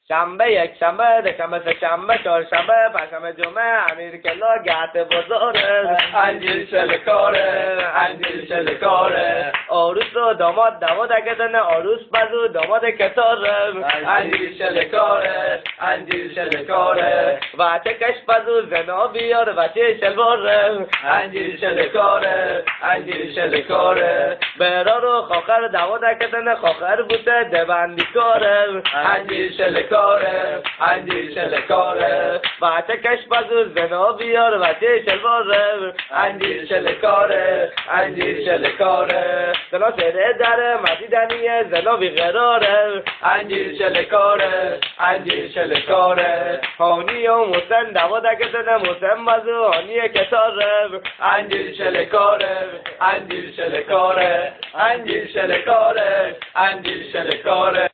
شنبه یک شنبه دشنبه سه شنبه چهارشنبه پنجشنبه جمعه امیر کلا گهت بزاره انجیل شلکاره انجیل شلکاره عروس و داماد اگدن عروس بزو داماد کتاره انجیل شلکاره انجیل شلکاره وچه کش بزو زنا بیار وچه شلواره انجیل شلکاره انجیل شلکاره برا رو خاخر داماد اگدن خاخر بوده دبندی کاره انجیل شلکاره انجیل شلکاره وچه کش بزو زنا بیار وچه شلواره انجیل شلکاره انجیل شلکاره زنا سره در مزیدنیه زنا بیقراره انجیل شلکاره انجیل شلکاره هانی و موسن داماد اگدن موسن بزو هانی کتاره انجیل شلکاره انجیل شلکاره انجیل شلکاره انجیل شلکاره